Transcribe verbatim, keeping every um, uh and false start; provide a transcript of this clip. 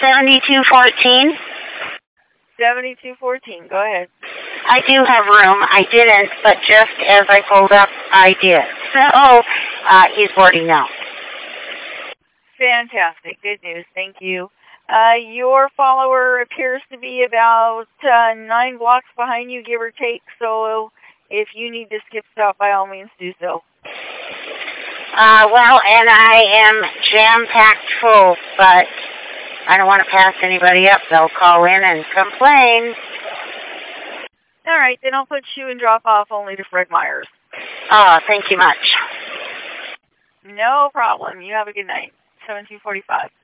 seventy-two fourteen. seventy-two fourteen, go ahead. I do have room. I didn't, but just as I pulled up, I did. So, uh, he's boarding now. Fantastic. Good news. Thank you. Uh, your follower appears to be about uh, nine blocks behind you, give or take, so if you need to skip stop, by all means do so. Uh, well, and I am jam-packed full, but I don't want to pass anybody up. They'll call in and complain. All right, then I'll put you and drop off only to Fred Myers. Oh, thank you much. No problem. You have a good night. seventeen forty-five.